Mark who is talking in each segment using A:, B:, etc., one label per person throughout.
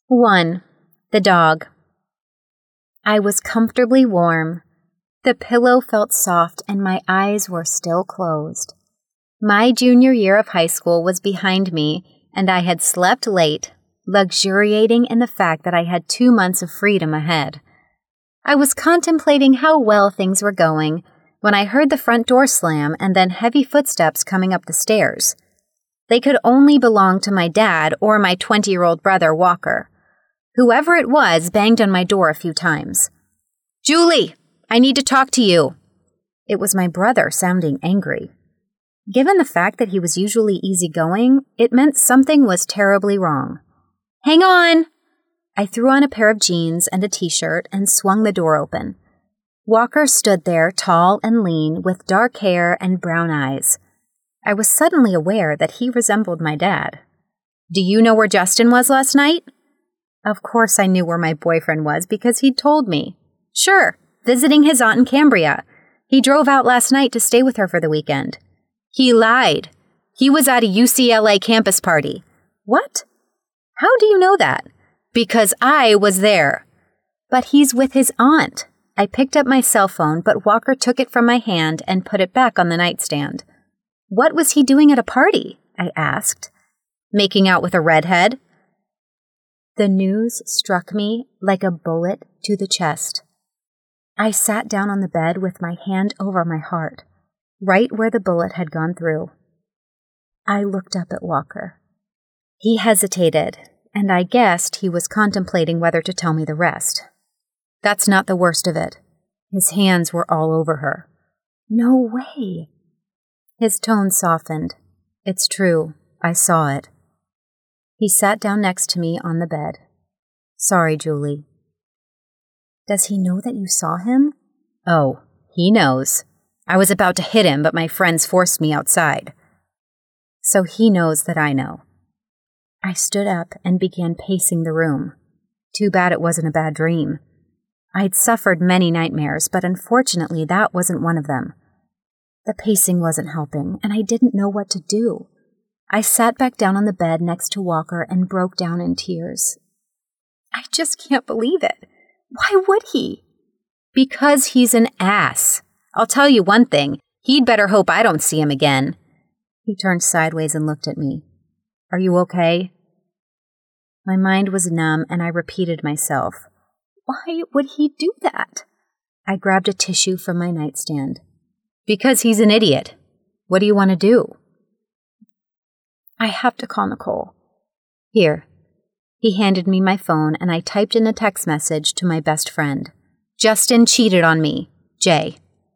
A: 1. The dog. I was comfortably warm. The pillow felt soft and my eyes were still closed. My junior year of high school was behind me, and I had slept late, luxuriating in the fact that I had 2 months of freedom ahead. I was contemplating how well things were going when I heard the front door slam and then heavy footsteps coming up the stairs. They could only belong to my dad or my 20-year-old brother, Walker. Whoever it was banged on my door a few times. "Julie, I need to talk to you." It was my brother sounding angry. Given the fact that he was usually easygoing, it meant something was terribly wrong. "Hang on!" I threw on a pair of jeans and a t-shirt and swung the door open. Walker stood there, tall and lean, with dark hair and brown eyes. I was suddenly aware that he resembled my dad. "Do you know where Justin was last night?" Of course I knew where my boyfriend was because he'd told me. "Sure, visiting his aunt in Cambria. He drove out last night to stay with her for the weekend." "He lied. He was at a UCLA campus party." "What? How do you know that?" "Because I was there." "But he's with his aunt." I picked up my cell phone, but Walker took it from my hand and put it back on the nightstand. "What was he doing at a party?" I asked. "Making out with a redhead." The news struck me like a bullet to the chest. I sat down on the bed with my hand over my heart, right where the bullet had gone through. I looked up at Walker. He hesitated, and I guessed he was contemplating whether to tell me the rest. "That's not the worst of it." His hands were all over her. "No way." His tone softened. "It's true. I saw it." He sat down next to me on the bed. "Sorry, Julie." "Does he know that you saw him?" "Oh, he knows. I was about to hit him, but my friends forced me outside." "So he knows that I know." I stood up and began pacing the room. Too bad it wasn't a bad dream. I'd suffered many nightmares, but unfortunately that wasn't one of them. The pacing wasn't helping, and I didn't know what to do. I sat back down on the bed next to Walker and broke down in tears. "I just can't believe it. Why would he?" "Because he's an ass. I'll tell you one thing, he'd better hope I don't see him again." He turned sideways and looked at me. "Are you okay?" My mind was numb and I repeated myself. Why would he do that? I grabbed a tissue from my nightstand. "Because he's an idiot. What do you want to do?" "I have to call Nicole." "Here." He handed me my phone and I typed in a text message to my best friend. "Justin cheated on me. Jay."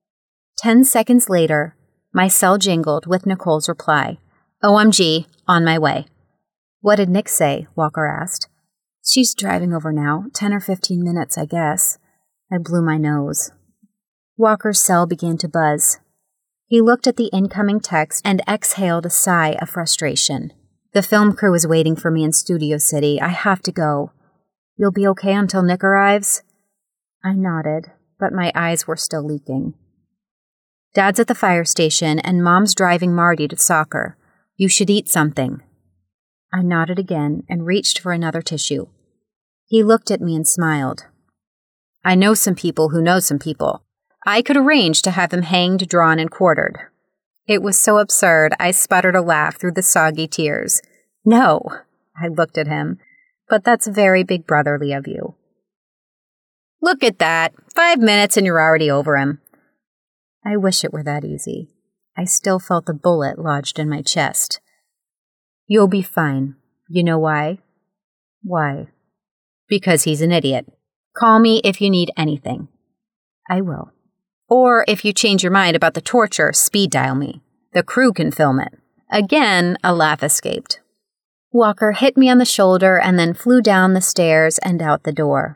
A: 10 seconds later, my cell jingled with Nicole's reply. "OMG, on my way." "What did Nick say?" Walker asked. "She's driving over now, 10 or 15 minutes, I guess." I blew my nose. Walker's cell began to buzz. He looked at the incoming text and exhaled a sigh of frustration. "The film crew is waiting for me in Studio City. I have to go. You'll be okay until Nick arrives?" I nodded, but my eyes were still leaking. "Dad's at the fire station and Mom's driving Marty to soccer. You should eat something." I nodded again and reached for another tissue. He looked at me and smiled. "I know some people who know some people. I could arrange to have him hanged, drawn, and quartered." It was so absurd, I sputtered a laugh through the soggy tears. "No," I looked at him, "but that's very big brotherly of you." "Look at that. 5 minutes and you're already over him." I wish it were that easy. I still felt the bullet lodged in my chest. "You'll be fine. You know why?" "Why?" "Because he's an idiot. Call me if you need anything." "I will." "Or if you change your mind about the torture, speed dial me. The crew can film it." Again, a laugh escaped. Walker hit me on the shoulder and then flew down the stairs and out the door.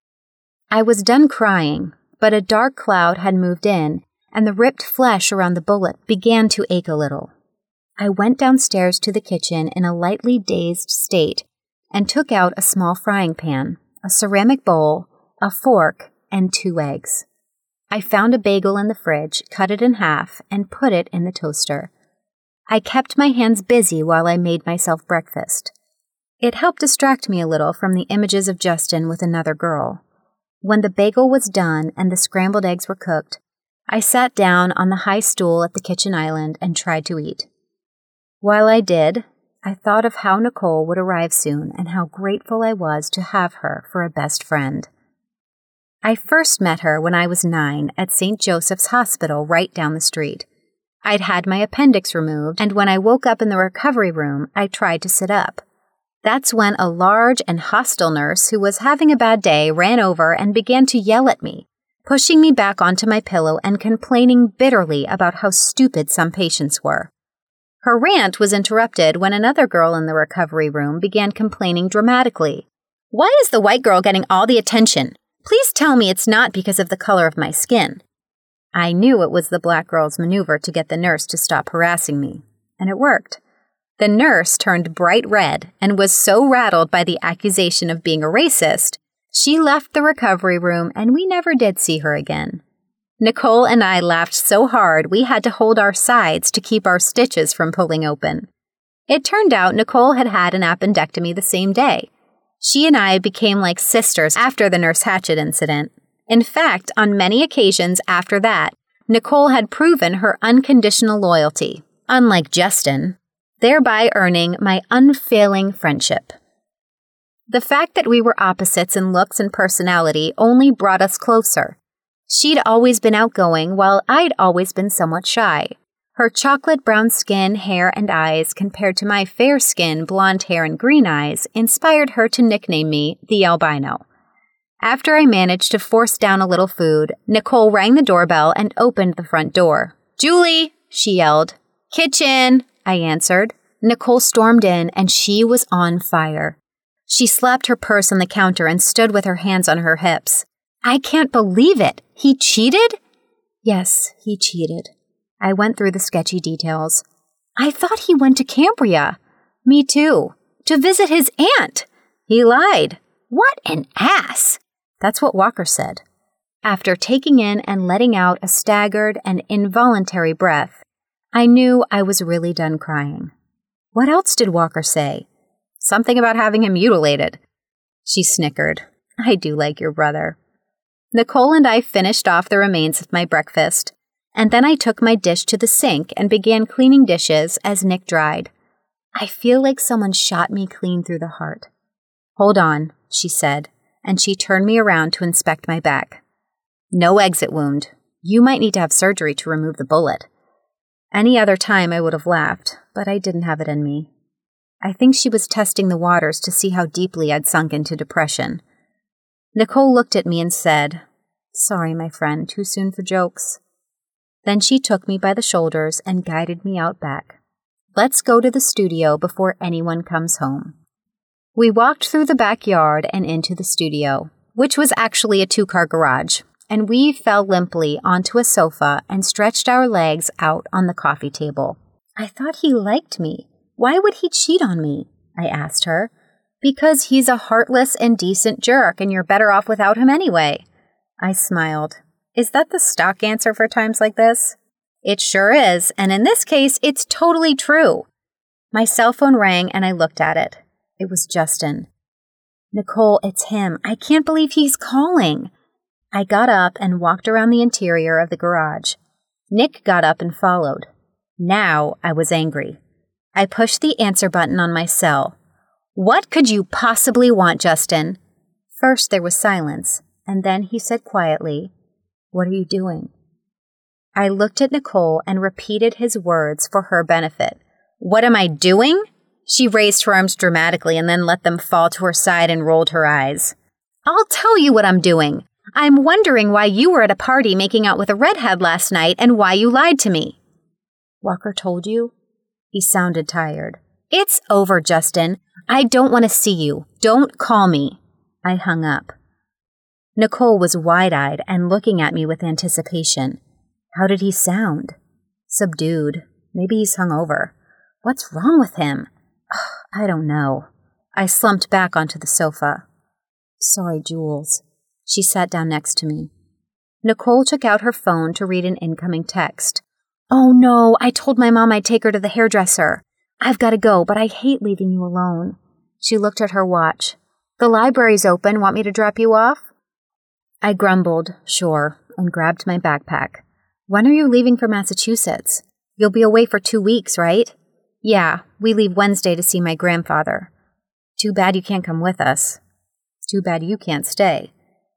A: I was done crying, but a dark cloud had moved in, and the ripped flesh around the bullet began to ache a little. I went downstairs to the kitchen in a lightly dazed state and took out a small frying pan, a ceramic bowl, a fork, and 2 eggs. I found a bagel in the fridge, cut it in half, and put it in the toaster. I kept my hands busy while I made myself breakfast. It helped distract me a little from the images of Justin with another girl. When the bagel was done and the scrambled eggs were cooked, I sat down on the high stool at the kitchen island and tried to eat. While I did, I thought of how Nicole would arrive soon and how grateful I was to have her for a best friend. I first met her when I was 9 at St. Joseph's Hospital right down the street. I'd had my appendix removed, and when I woke up in the recovery room, I tried to sit up. That's when a large and hostile nurse who was having a bad day ran over and began to yell at me, pushing me back onto my pillow and complaining bitterly about how stupid some patients were. Her rant was interrupted when another girl in the recovery room began complaining dramatically. "Why is the white girl getting all the attention? Please tell me it's not because of the color of my skin." I knew it was the black girl's maneuver to get the nurse to stop harassing me, and it worked. The nurse turned bright red and was so rattled by the accusation of being a racist, she left the recovery room and we never did see her again. Nicole and I laughed so hard we had to hold our sides to keep our stitches from pulling open. It turned out Nicole had had an appendectomy the same day. She and I became like sisters after the Nurse Hatchet incident. In fact, on many occasions after that, Nicole had proven her unconditional loyalty, unlike Justin, thereby earning my unfailing friendship. The fact that we were opposites in looks and personality only brought us closer. She'd always been outgoing, while I'd always been somewhat shy. Her chocolate brown skin, hair, and eyes, compared to my fair skin, blonde hair, and green eyes, inspired her to nickname me the albino. After I managed to force down a little food, Nicole rang the doorbell and opened the front door. "Julie," she yelled. "Kitchen," I answered. Nicole stormed in, and she was on fire. She slapped her purse on the counter and stood with her hands on her hips. "I can't believe it! He cheated?" "Yes, he cheated." I went through the sketchy details. "I thought he went to Cambria." "Me too. To visit his aunt." "He lied." "What an ass!" That's what Walker said. After taking in and letting out a staggered and involuntary breath, I knew I was really done crying. "What else did Walker say?" "Something about having him mutilated." She snickered. "I do like your brother." Nicole and I finished off the remains of my breakfast, and then I took my dish to the sink and began cleaning dishes as Nick dried. I feel like someone shot me clean through the heart. "Hold on," she said, and she turned me around to inspect my back. "No exit wound. You might need to have surgery to remove the bullet." Any other time I would have laughed, but I didn't have it in me. I think she was testing the waters to see how deeply I'd sunk into depression. Nicole looked at me and said, "Sorry, my friend, too soon for jokes." Then she took me by the shoulders and guided me out back. "Let's go to the studio before anyone comes home." We walked through the backyard and into the studio, which was actually a 2-car garage, and we fell limply onto a sofa and stretched our legs out on the coffee table. "I thought he liked me. Why would he cheat on me?" I asked her. "Because he's a heartless and decent jerk, and you're better off without him anyway." I smiled. Is that the stock answer for times like this? It sure is, and in this case, it's totally true. My cell phone rang and I looked at it. It was Justin. "Nicole, it's him. I can't believe he's calling." I got up and walked around the interior of the garage. Nick got up and followed. Now I was angry. I pushed the answer button on my cell. "What could you possibly want, Justin?" First there was silence, and then he said quietly, "What are you doing?" I looked at Nicole and repeated his words for her benefit. "What am I doing?" She raised her arms dramatically and then let them fall to her side and rolled her eyes. "I'll tell you what I'm doing. I'm wondering why you were at a party making out with a redhead last night and why you lied to me." "Walker told you?" He sounded tired. "It's over, Justin. I don't want to see you. Don't call me." I hung up. Nicole was wide-eyed and looking at me with anticipation. How did he sound? Subdued. Maybe he's hungover. What's wrong with him? I don't know. I slumped back onto the sofa. "Sorry, Jules." She sat down next to me. Nicole took out her phone to read an incoming text. "Oh no, I told my mom I'd take her to the hairdresser. I've got to go, but I hate leaving you alone." She looked at her watch. The library's open. Want me to drop you off? I grumbled, sure, and grabbed my backpack. When are you leaving for Massachusetts? You'll be away for 2 weeks, right? Yeah, we leave Wednesday to see my grandfather. Too bad you can't come with us. It's too bad you can't stay.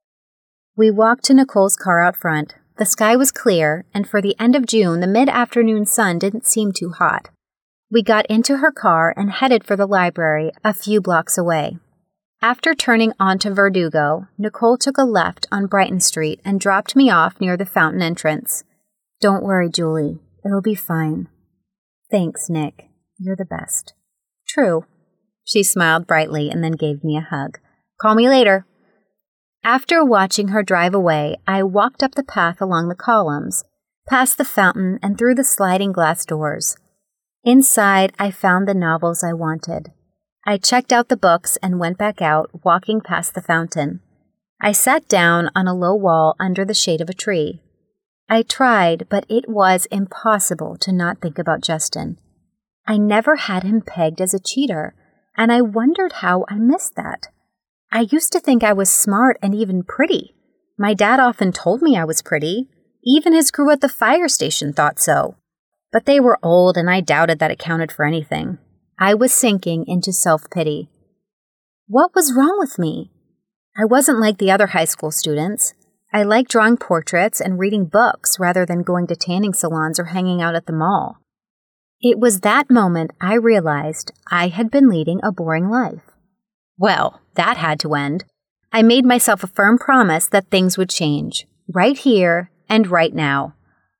A: We walked to Nicole's car out front. The sky was clear, and for the end of June, the mid-afternoon sun didn't seem too hot. We got into her car and headed for the library a few blocks away. After turning onto Verdugo, Nicole took a left on Brighton Street and dropped me off near the fountain entrance. Don't worry, Julie. It'll be fine. Thanks, Nick. You're the best. True. She smiled brightly and then gave me a hug. Call me later. After watching her drive away, I walked up the path along the columns, past the fountain and through the sliding glass doors. Inside, I found the novels I wanted. I checked out the books and went back out, walking past the fountain. I sat down on a low wall under the shade of a tree. I tried, but it was impossible to not think about Justin. I never had him pegged as a cheater, and I wondered how I missed that. I used to think I was smart and even pretty. My dad often told me I was pretty. Even his crew at the fire station thought so. But they were old, and I doubted that it counted for anything. I was sinking into self-pity. What was wrong with me? I wasn't like the other high school students. I liked drawing portraits and reading books rather than going to tanning salons or hanging out at the mall. It was that moment I realized I had been leading a boring life. Well, that had to end. I made myself a firm promise that things would change, right here and right now.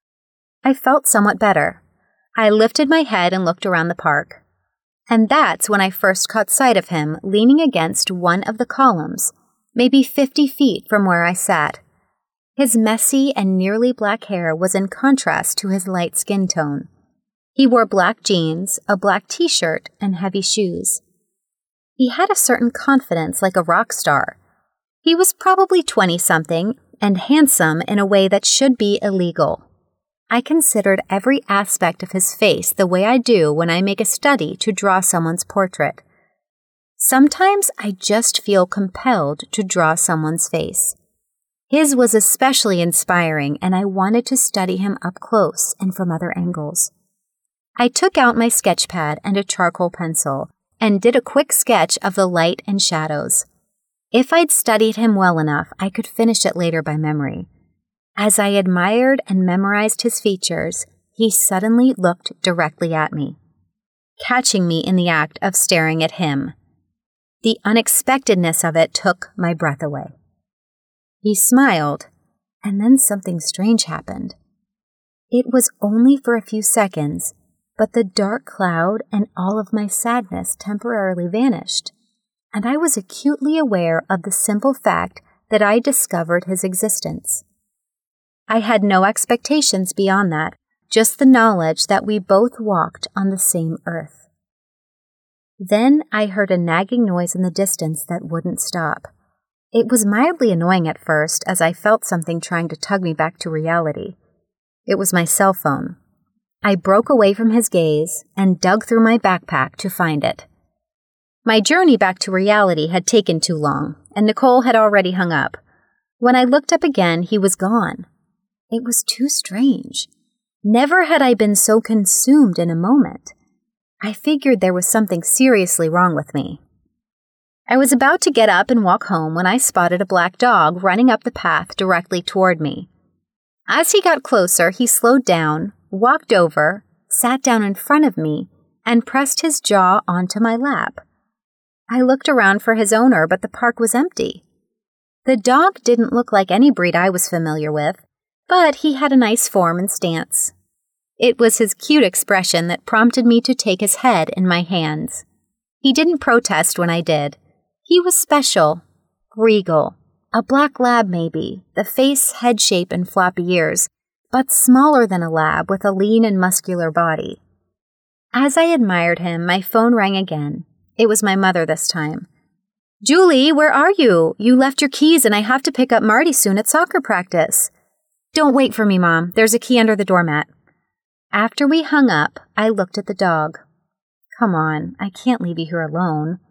A: I felt somewhat better. I lifted my head and looked around the park. And that's when I first caught sight of him leaning against one of the columns, maybe 50 feet from where I sat. His messy and nearly black hair was in contrast to his light skin tone. He wore black jeans, a black t-shirt, and heavy shoes. He had a certain confidence like a rock star. He was probably 20-something and handsome in a way that should be illegal. I considered every aspect of his face the way I do when I make a study to draw someone's portrait. Sometimes I just feel compelled to draw someone's face. His was especially inspiring, and I wanted to study him up close and from other angles. I took out my sketch pad and a charcoal pencil and did a quick sketch of the light and shadows. If I'd studied him well enough, I could finish it later by memory. As I admired and memorized his features, he suddenly looked directly at me, catching me in the act of staring at him. The unexpectedness of it took my breath away. He smiled, and then something strange happened. It was only for a few seconds, but the dark cloud and all of my sadness temporarily vanished, and I was acutely aware of the simple fact that I discovered his existence. I had no expectations beyond that, just the knowledge that we both walked on the same earth. Then I heard a nagging noise in the distance that wouldn't stop. It was mildly annoying at first, as I felt something trying to tug me back to reality. It was my cell phone. I broke away from his gaze and dug through my backpack to find it. My journey back to reality had taken too long, and Nicole had already hung up. When I looked up again, he was gone. It was too strange. Never had I been so consumed in a moment. I figured there was something seriously wrong with me. I was about to get up and walk home when I spotted a black dog running up the path directly toward me. As he got closer, he slowed down, walked over, sat down in front of me, and pressed his jaw onto my lap. I looked around for his owner, but the park was empty. The dog didn't look like any breed I was familiar with, but he had a nice form and stance. It was his cute expression that prompted me to take his head in my hands. He didn't protest when I did. He was special, regal, a black lab maybe, the face, head shape, and floppy ears, but smaller than a lab with a lean and muscular body. As I admired him, my phone rang again. It was my mother this time. "Julie, where are you? You left your keys and I have to pick up Marty soon at soccer practice." "Don't wait for me, Mom. There's a key under the doormat." After we hung up, I looked at the dog. "Come on, I can't leave you here alone.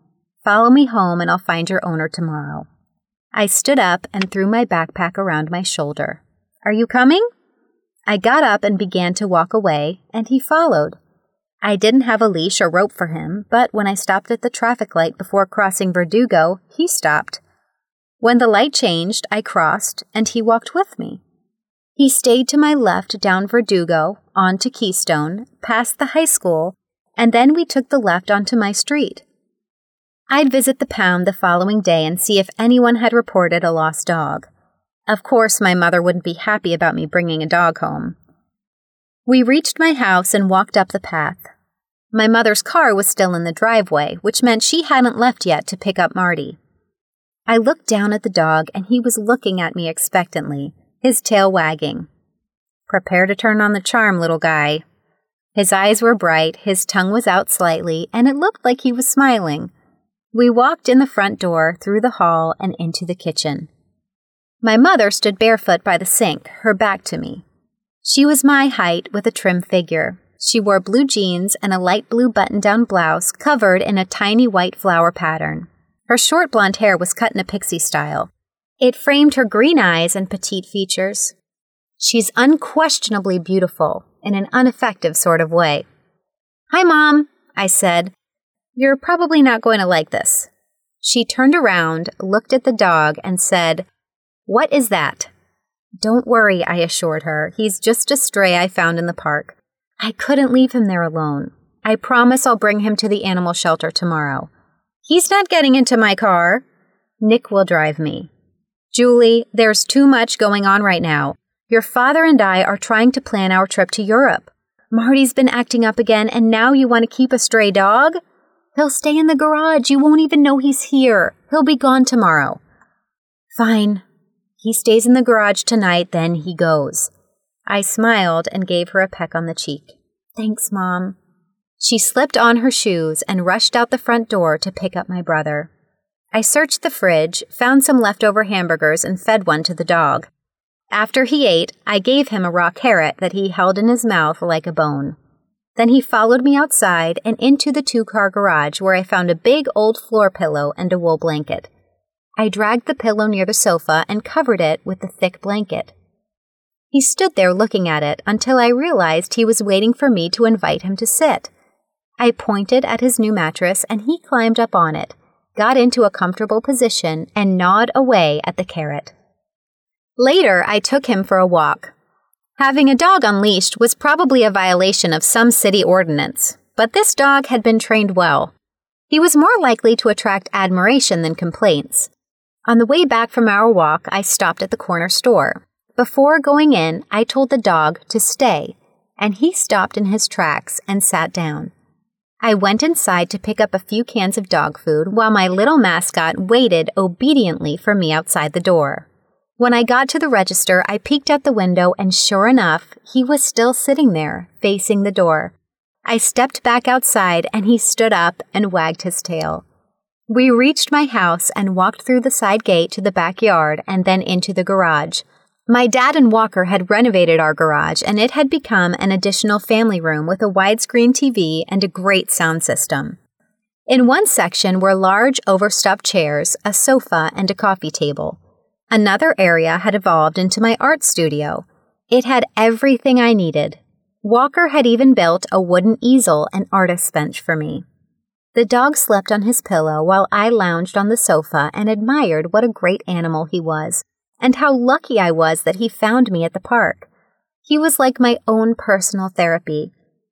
A: Follow me home and I'll find your owner tomorrow." I stood up and threw my backpack around my shoulder. "Are you coming?" I got up and began to walk away, and he followed. I didn't have a leash or rope for him, but when I stopped at the traffic light before crossing Verdugo, he stopped. When the light changed, I crossed, and he walked with me. He stayed to my left down Verdugo, on to Keystone, past the high school, and then we took the left onto my street. I'd visit the pound the following day and see if anyone had reported a lost dog. Of course, my mother wouldn't be happy about me bringing a dog home. We reached my house and walked up the path. My mother's car was still in the driveway, which meant she hadn't left yet to pick up Marty. I looked down at the dog, and he was looking at me expectantly, his tail wagging. "Prepare to turn on the charm, little guy." His eyes were bright, his tongue was out slightly, and it looked like he was smiling. We walked in the front door, through the hall, and into the kitchen. My mother stood barefoot by the sink, her back to me. She was my height with a trim figure. She wore blue jeans and a light blue button-down blouse covered in a tiny white flower pattern. Her short blonde hair was cut in a pixie style. It framed her green eyes and petite features. She's unquestionably beautiful, in an ineffective sort of way. "Hi, Mom," I said. "You're probably not going to like this." She turned around, looked at the dog, and said, "What is that?" "Don't worry," I assured her. "He's just a stray I found in the park. I couldn't leave him there alone. I promise I'll bring him to the animal shelter tomorrow." "He's not getting into my car." "Nick will drive me." "Julie, there's too much going on right now. Your father and I are trying to plan our trip to Europe. Marty's been acting up again, and now you want to keep a stray dog? He'll stay in the garage. You won't even know he's here. He'll be gone tomorrow." "Fine. He stays in the garage tonight, then he goes." I smiled and gave her a peck on the cheek. "Thanks, Mom." She slipped on her shoes and rushed out the front door to pick up my brother. I searched the fridge, found some leftover hamburgers, and fed one to the dog. After he ate, I gave him a raw carrot that he held in his mouth like a bone. Then he followed me outside and into the two-car garage where I found a big old floor pillow and a wool blanket. I dragged the pillow near the sofa and covered it with the thick blanket. He stood there looking at it until I realized he was waiting for me to invite him to sit. I pointed at his new mattress and he climbed up on it, got into a comfortable position, and gnawed away at the carrot. Later, I took him for a walk. Having a dog unleashed was probably a violation of some city ordinance, but this dog had been trained well. He was more likely to attract admiration than complaints. On the way back from our walk, I stopped at the corner store. Before going in, I told the dog to stay, and he stopped in his tracks and sat down. I went inside to pick up a few cans of dog food while my little mascot waited obediently for me outside the door. When I got to the register, I peeked out the window, and sure enough, he was still sitting there, facing the door. I stepped back outside, and he stood up and wagged his tail. We reached my house and walked through the side gate to the backyard and then into the garage. My dad and Walker had renovated our garage, and it had become an additional family room with a widescreen TV and a great sound system. In one section were large overstuffed chairs, a sofa, and a coffee table. Another area had evolved into my art studio. It had everything I needed. Walker had even built a wooden easel and artist's bench for me. The dog slept on his pillow while I lounged on the sofa and admired what a great animal he was, and how lucky I was that he found me at the park. He was like my own personal therapy.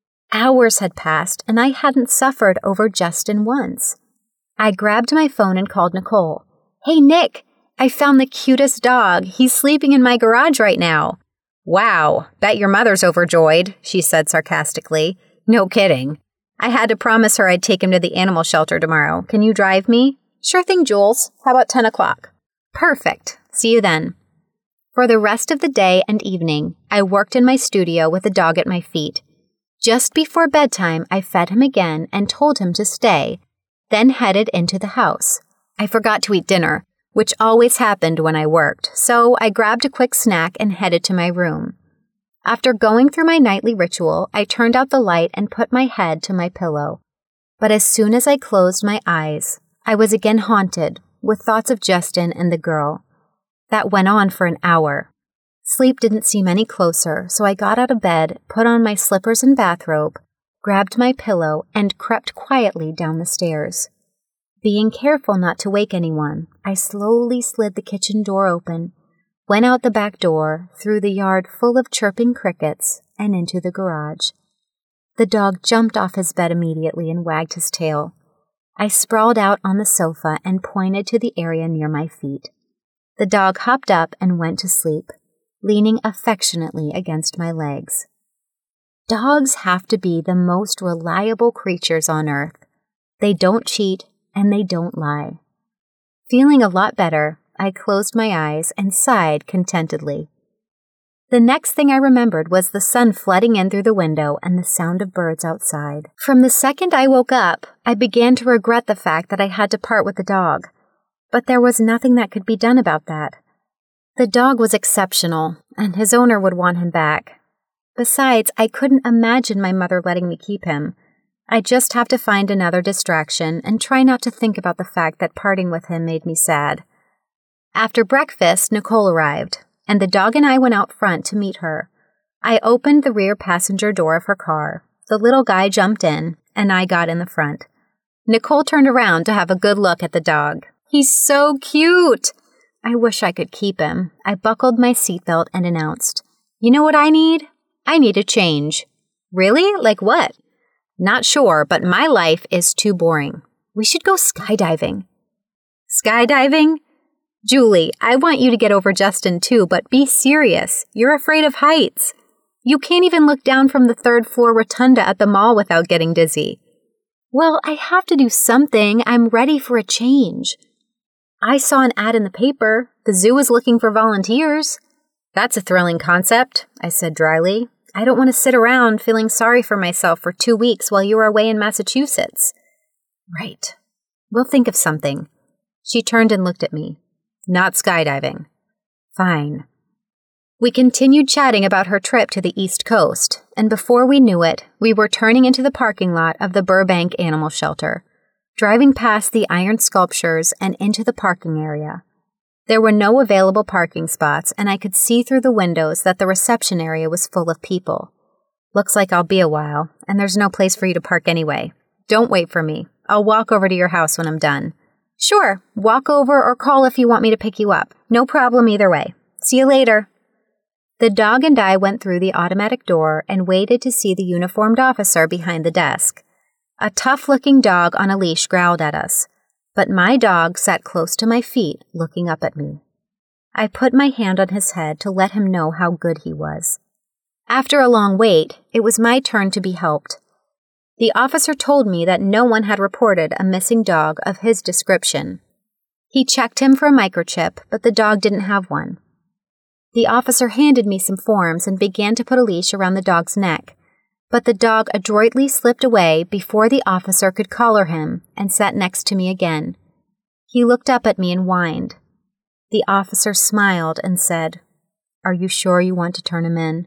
A: Hours had passed, and I hadn't suffered over Justin once. I grabbed my phone and called Nicole. "Hey, Nick! I found the cutest dog. He's sleeping in my garage right now." "Wow, bet your mother's overjoyed," she said sarcastically. "No kidding. I had to promise her I'd take him to the animal shelter tomorrow. Can you drive me?" "Sure thing, Jules. How about 10 o'clock? "Perfect. See you then." For the rest of the day and evening, I worked in my studio with the dog at my feet. Just before bedtime, I fed him again and told him to stay, then headed into the house. I forgot to eat dinner, which always happened when I worked, so I grabbed a quick snack and headed to my room. After going through my nightly ritual, I turned out the light and put my head to my pillow. But as soon as I closed my eyes, I was again haunted with thoughts of Justin and the girl. That went on for an hour. Sleep didn't seem any closer, so I got out of bed, put on my slippers and bathrobe, grabbed my pillow, and crept quietly down the stairs. Being careful not to wake anyone, I slowly slid the kitchen door open, went out the back door, through the yard full of chirping crickets, and into the garage. The dog jumped off his bed immediately and wagged his tail. I sprawled out on the sofa and pointed to the area near my feet. The dog hopped up and went to sleep, leaning affectionately against my legs. Dogs have to be the most reliable creatures on earth. They don't cheat and they don't lie. Feeling a lot better, I closed my eyes and sighed contentedly. The next thing I remembered was the sun flooding in through the window and the sound of birds outside. From the second I woke up, I began to regret the fact that I had to part with the dog. But there was nothing that could be done about that. The dog was exceptional, and his owner would want him back. Besides, I couldn't imagine my mother letting me keep him. I just have to find another distraction and try not to think about the fact that parting with him made me sad. After breakfast, Nicole arrived, and the dog and I went out front to meet her. I opened the rear passenger door of her car. The little guy jumped in, and I got in the front. Nicole turned around to have a good look at the dog. "He's so cute!" I wish I could keep him. I buckled my seatbelt and announced, "You know what I need? I need a change." "Really? Like what?" "Not sure, but my life is too boring. We should go skydiving." "Skydiving?" "Julie, I want you to get over Justin too, but be serious. You're afraid of heights. You can't even look down from the third-floor rotunda at the mall without getting dizzy." "Well, I have to do something. I'm ready for a change." "I saw an ad in the paper. The zoo is looking for volunteers." "That's a thrilling concept," I said dryly. "I don't want to sit around feeling sorry for myself for 2 weeks while you're away in Massachusetts." "Right. We'll think of something." She turned and looked at me. "Not skydiving." "Fine." We continued chatting about her trip to the East Coast, and before we knew it, we were turning into the parking lot of the Burbank Animal Shelter, driving past the iron sculptures and into the parking area. There were no available parking spots, and I could see through the windows that the reception area was full of people. "Looks like I'll be a while, and there's no place for you to park anyway. Don't wait for me. I'll walk over to your house when I'm done." "Sure, walk over or call if you want me to pick you up. No problem either way. See you later." The dog and I went through the automatic door and waited to see the uniformed officer behind the desk. A tough-looking dog on a leash growled at us, but my dog sat close to my feet, looking up at me. I put my hand on his head to let him know how good he was. After a long wait, it was my turn to be helped. The officer told me that no one had reported a missing dog of his description. He checked him for a microchip, but the dog didn't have one. The officer handed me some forms and began to put a leash around the dog's neck, but the dog adroitly slipped away before the officer could collar him and sat next to me again. He looked up at me and whined. The officer smiled and said, "Are you sure you want to turn him in?"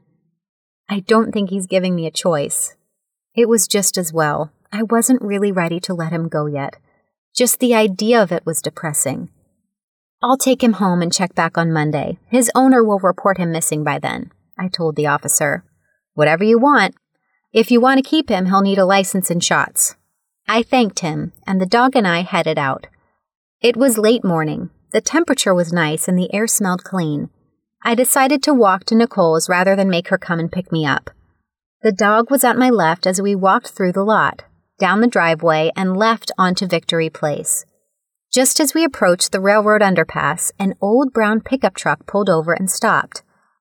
A: "I don't think he's giving me a choice." It was just as well. I wasn't really ready to let him go yet. Just the idea of it was depressing. "I'll take him home and check back on Monday. His owner will report him missing by then," I told the officer. "Whatever you want. If you want to keep him, he'll need a license and shots." I thanked him, and the dog and I headed out. It was late morning. The temperature was nice and the air smelled clean. I decided to walk to Nicole's rather than make her come and pick me up. The dog was at my left as we walked through the lot, down the driveway, and left onto Victory Place. Just as we approached the railroad underpass, an old brown pickup truck pulled over and stopped.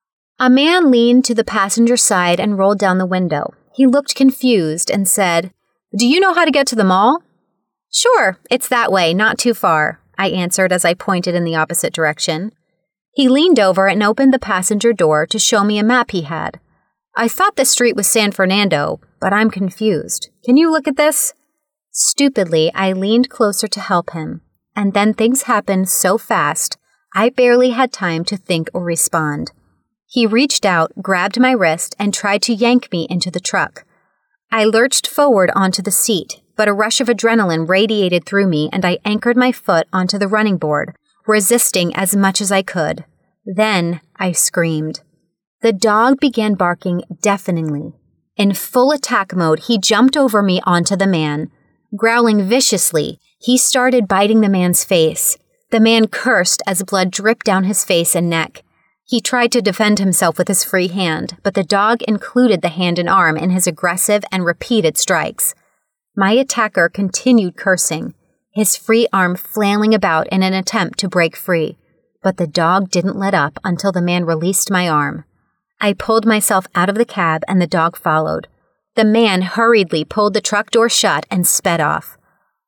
A: A man leaned to the passenger side and rolled down the window. He looked confused and said, "Do you know how to get to the mall?" "Sure, it's that way, not too far," I answered as I pointed in the opposite direction. He leaned over and opened the passenger door to show me a map he had. "I thought the street was San Fernando, but I'm confused. Can you look at this?" Stupidly, I leaned closer to help him, and then things happened so fast, I barely had time to think or respond. He reached out, grabbed my wrist, and tried to yank me into the truck. I lurched forward onto the seat, but a rush of adrenaline radiated through me and I anchored my foot onto the running board, resisting as much as I could. Then I screamed. The dog began barking deafeningly. In full attack mode, he jumped over me onto the man. Growling viciously, he started biting the man's face. The man cursed as blood dripped down his face and neck. He tried to defend himself with his free hand, but the dog included the hand and arm in his aggressive and repeated strikes. My attacker continued cursing, his free arm flailing about in an attempt to break free, but the dog didn't let up until the man released my arm. I pulled myself out of the cab and the dog followed. The man hurriedly pulled the truck door shut and sped off.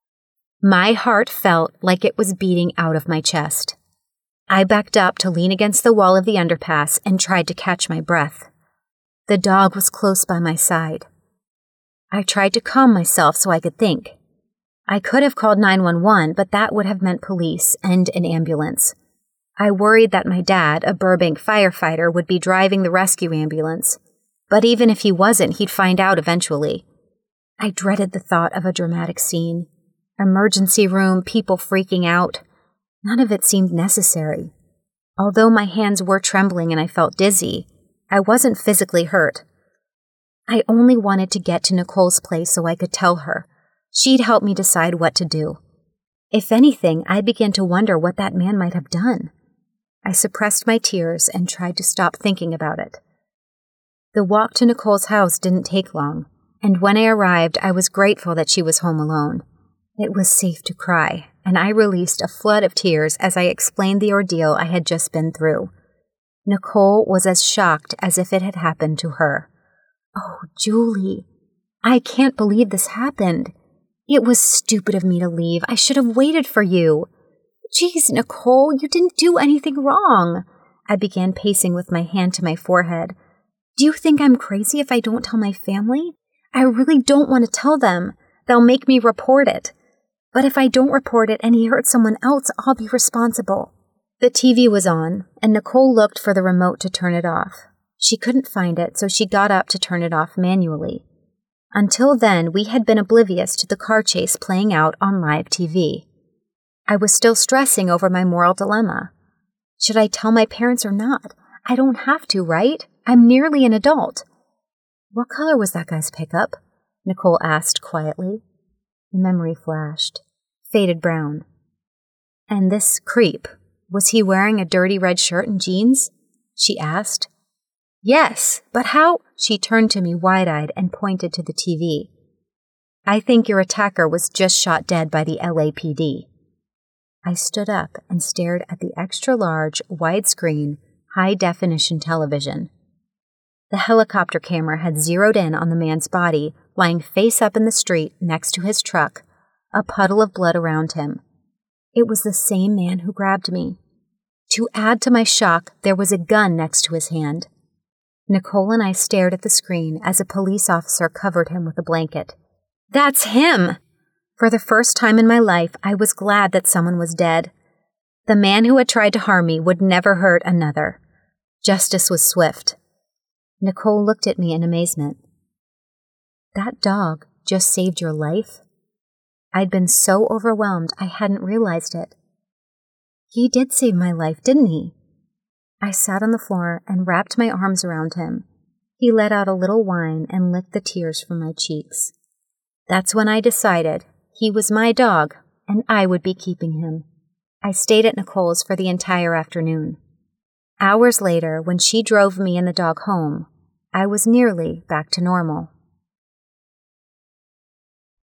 A: My heart felt like it was beating out of my chest. I backed up to lean against the wall of the underpass and tried to catch my breath. The dog was close by my side. I tried to calm myself so I could think. I could have called 911, but that would have meant police and an ambulance. I worried that my dad, a Burbank firefighter, would be driving the rescue ambulance. But even if he wasn't, he'd find out eventually. I dreaded the thought of a dramatic scene. Emergency room, people freaking out. None of it seemed necessary. Although my hands were trembling and I felt dizzy, I wasn't physically hurt. I only wanted to get to Nicole's place so I could tell her. She'd help me decide what to do. If anything, I began to wonder what that man might have done. I suppressed my tears and tried to stop thinking about it. The walk to Nicole's house didn't take long, and when I arrived, I was grateful that she was home alone. It was safe to cry, and I released a flood of tears as I explained the ordeal I had just been through. Nicole was as shocked as if it had happened to her. "Oh, Julie, I can't believe this happened. It was stupid of me to leave. I should have waited for you." "Geez, Nicole, you didn't do anything wrong." I began pacing with my hand to my forehead. "Do you think I'm crazy if I don't tell my family? I really don't want to tell them. They'll make me report it. But if I don't report it and he hurts someone else, I'll be responsible." The TV was on, and Nicole looked for the remote to turn it off. She couldn't find it, so she got up to turn it off manually. Until then, we had been oblivious to the car chase playing out on live TV. I was still stressing over my moral dilemma. Should I tell my parents or not? I don't have to, right? I'm nearly an adult. "What color was that guy's pickup?" Nicole asked quietly. The memory flashed. Faded brown. "And this creep, was he wearing a dirty red shirt and jeans?" she asked. "Yes, but how?" She turned to me wide-eyed and pointed to the TV. "I think your attacker was just shot dead by the LAPD." I stood up and stared at the extra-large, widescreen, high-definition television. The helicopter camera had zeroed in on the man's body, lying face up in the street next to his truck, a puddle of blood around him. It was the same man who grabbed me. To add to my shock, there was a gun next to his hand. Nicole and I stared at the screen as a police officer covered him with a blanket. "That's him!" For the first time in my life, I was glad that someone was dead. The man who had tried to harm me would never hurt another. Justice was swift. Nicole looked at me in amazement. "That dog just saved your life?" I'd been so overwhelmed I hadn't realized it. "He did save my life, didn't he?" I sat on the floor and wrapped my arms around him. He let out a little whine and licked the tears from my cheeks. That's when I decided he was my dog and I would be keeping him. I stayed at Nicole's for the entire afternoon. Hours later, when she drove me and the dog home, I was nearly back to normal.